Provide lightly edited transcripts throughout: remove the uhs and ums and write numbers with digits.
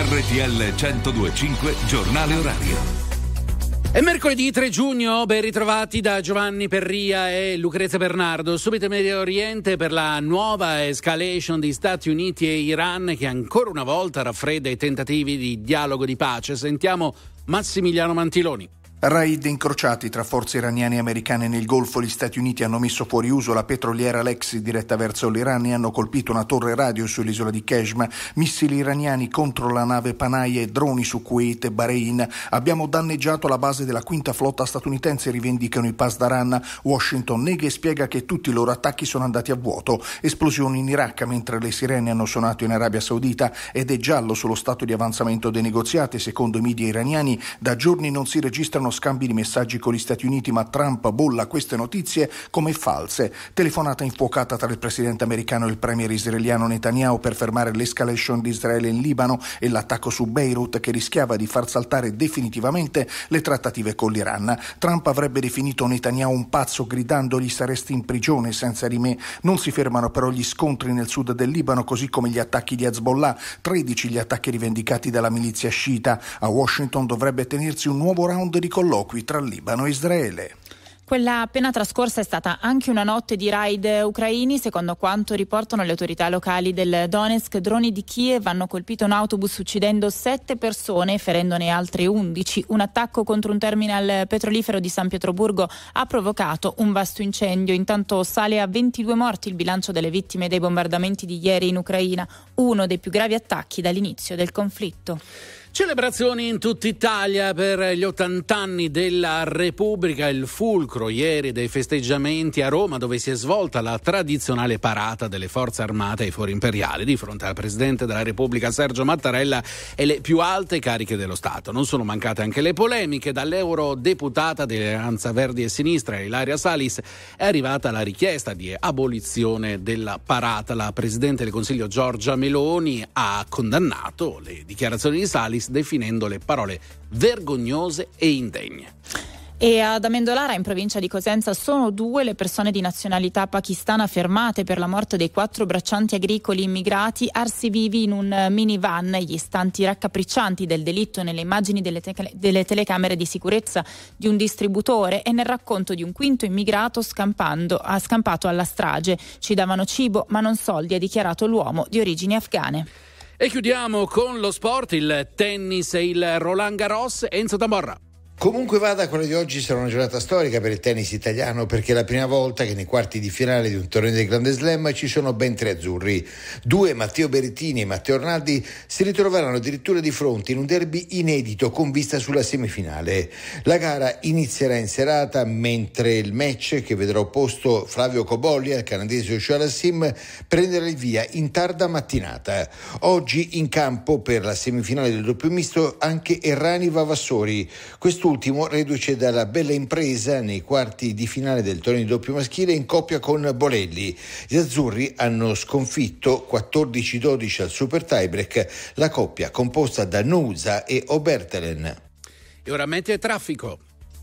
RTL 102.5 Giornale Orario. È mercoledì 3 giugno, ben ritrovati da Giovanni Perria e Lucrezia Bernardo. Subito Medio Oriente per la nuova escalation di Stati Uniti e Iran che ancora una volta raffredda i tentativi di dialogo di pace. Sentiamo Massimiliano Mantiloni. Raid incrociati tra forze iraniane e americane nel Golfo. Gli Stati Uniti hanno messo fuori uso la petroliera Lexi diretta verso l'Iran e hanno colpito una torre radio sull'isola di Keshma, missili iraniani contro la nave Panahi e droni su Kuwait e Bahrain. Abbiamo danneggiato la base della quinta flotta statunitense, rivendicano i Pasdaran. Washington nega e spiega che tutti i loro attacchi sono andati a vuoto. Esplosioni in Iraq mentre le sirene hanno suonato in Arabia Saudita ed è giallo sullo stato di avanzamento dei negoziati. Secondo i media iraniani da giorni non si registrano scambi di messaggi con gli Stati Uniti, ma Trump bolla queste notizie come false. Telefonata infuocata tra il presidente americano e il premier israeliano Netanyahu per fermare l'escalation di Israele in Libano e l'attacco su Beirut che rischiava di far saltare definitivamente le trattative con l'Iran. Trump avrebbe definito Netanyahu un pazzo gridandogli saresti in prigione senza di me. Non si fermano però gli scontri nel sud del Libano, così come gli attacchi di Hezbollah, 13 gli attacchi rivendicati dalla milizia sciita. A Washington dovrebbe tenersi un nuovo round di colloqui tra Libano e Israele. Quella appena trascorsa è stata anche una notte di raid ucraini. Secondo quanto riportano le autorità locali del Donetsk, droni di Kiev hanno colpito un autobus uccidendo 7 persone e ferendone altre 11. Un attacco contro un terminal petrolifero di San Pietroburgo ha provocato un vasto incendio. Intanto sale a 22 morti il bilancio delle vittime dei bombardamenti di ieri in Ucraina, uno dei più gravi attacchi dall'inizio del conflitto. Celebrazioni in tutta Italia per gli 80 anni della Repubblica, il fulcro ieri dei festeggiamenti a Roma, dove si è svolta la tradizionale parata delle forze armate ai fori imperiali di fronte al Presidente della Repubblica Sergio Mattarella e le più alte cariche dello Stato. Non sono mancate anche le polemiche. Dall'eurodeputata di Alleanza Verdi e Sinistra Ilaria Salis è arrivata la richiesta di abolizione della parata. La Presidente del Consiglio Giorgia Meloni ha condannato le dichiarazioni di Salis definendo le parole vergognose e indegne. E ad Amendolara, in provincia di Cosenza, sono 2 le persone di nazionalità pakistana fermate per la morte dei 4 braccianti agricoli immigrati arsi vivi in un minivan. Gli istanti raccapriccianti del delitto nelle immagini delle telecamere di sicurezza di un distributore e nel racconto di un quinto immigrato ha scampato alla strage. Ci davano cibo ma non soldi, ha dichiarato l'uomo di origini afghane. E chiudiamo con lo sport, il tennis e il Roland Garros. Enzo Tamborra. Comunque vada, quella di oggi sarà una giornata storica per il tennis italiano, perché è la prima volta che nei quarti di finale di un torneo del Grande Slam ci sono ben 3 azzurri. 2, Matteo Berrettini e Matteo Arnaldi, si ritroveranno addirittura di fronte in un derby inedito con vista sulla semifinale. La gara inizierà in serata, mentre il match che vedrà opposto Flavio Cobolli al canadese Joshua Lassim prenderà il via in tarda mattinata. Oggi in campo per la semifinale del doppio misto anche Errani Vavassori. Quest'ultimo reduce dalla bella impresa nei quarti di finale del torneo di doppio maschile in coppia con Bolelli. Gli azzurri hanno sconfitto 14-12 al super tiebreak la coppia composta da Nousa e Obertelen. E ora meteo e traffico.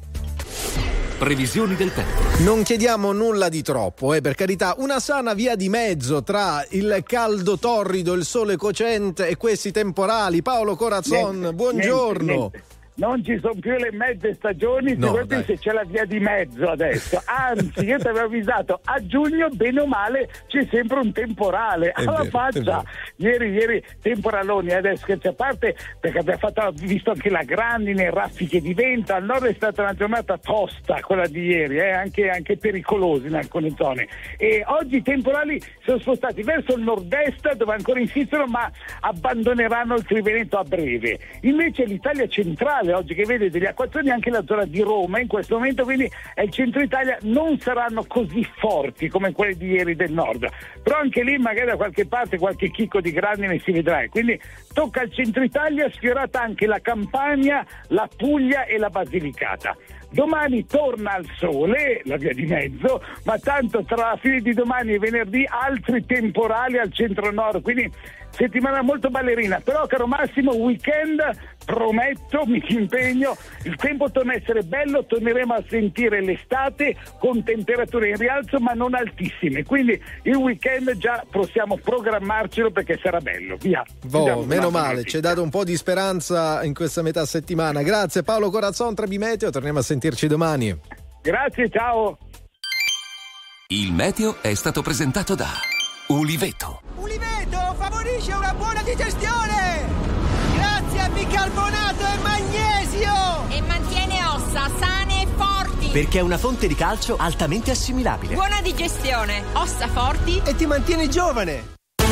Previsioni del tempo. Non chiediamo nulla di troppo, per carità, una sana via di mezzo tra il caldo torrido, il sole cocente e questi temporali. Paolo Corazzon, buongiorno. Niente. Non ci sono più le mezze stagioni, se c'è la via di mezzo adesso. Anzi, io ti avevo avvisato, a giugno bene o male c'è sempre un temporale. Alla faccia, ieri temporaloni, adesso scherzi a parte, perché abbiamo visto anche la grandine, raffiche di vento. Al nord è stata una giornata tosta quella di ieri, anche pericolosa in alcune zone. E oggi i temporali sono spostati verso il nord-est, dove ancora insistono, ma abbandoneranno il Triveneto a breve. Invece l'Italia centrale oggi, che vede delle acquazzoni, anche la zona di Roma in questo momento, quindi è il centro Italia, non saranno così forti come quelli di ieri del nord, però anche lì magari da qualche parte qualche chicco di grandine si vedrà, quindi tocca al centro Italia, sfiorata anche la Campania, la Puglia e la Basilicata. Domani torna al sole, la via di mezzo, ma tanto tra la fine di domani e venerdì altri temporali al centro-nord, quindi settimana molto ballerina. Però, caro Massimo, weekend, prometto, mi impegno, il tempo torna a essere bello, torneremo a sentire l'estate con temperature in rialzo ma non altissime, quindi il weekend già possiamo programmarcelo perché sarà bello. Via. Meno male, ci hai dato un po' di speranza in questa metà settimana. Grazie Paolo Corazzon, tra Bimeteo, torniamo a sentirci domani. Grazie, ciao. Il meteo è stato presentato da Uliveto. Uliveto favorisce una buona digestione grazie a bicarbonato e magnesio e mantiene ossa sane e forti perché è una fonte di calcio altamente assimilabile. Buona digestione, ossa forti e ti mantiene giovane.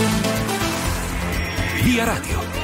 Via Radio.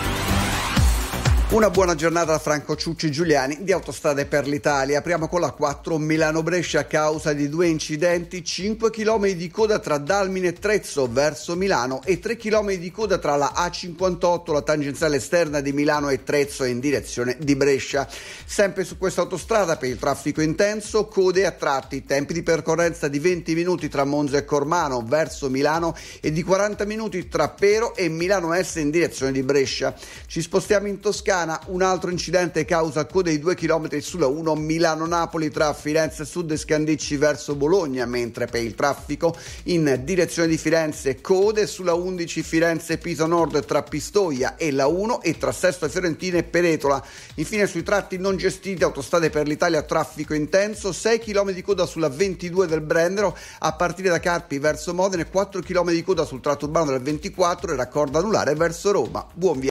Una buona giornata da Franco Ciucci Giuliani di Autostrade per l'Italia. Apriamo con la 4 Milano-Brescia a causa di 2 incidenti, 5 km di coda tra Dalmine e Trezzo verso Milano e 3 km di coda tra la A58, la tangenziale esterna di Milano e Trezzo in direzione di Brescia. Sempre su questa autostrada per il traffico intenso, code a tratti, tempi di percorrenza di 20 minuti tra Monza e Cormano verso Milano e di 40 minuti tra Pero e Milano Est in direzione di Brescia. Ci spostiamo in Toscana. Un altro incidente causa code di 2 km sulla 1 Milano-Napoli tra Firenze Sud e Scandicci verso Bologna, mentre per il traffico in direzione di Firenze code sulla 11 Firenze-Pisa Nord tra Pistoia e la 1 e tra Sesto Fiorentino e Peretola. Infine sui tratti non gestiti Autostrade per l'Italia traffico intenso, 6 km di coda sulla 22 del Brennero a partire da Carpi verso Modena e 4 km di coda sul tratto urbano del 24 e raccordo anulare verso Roma. Buon viaggio.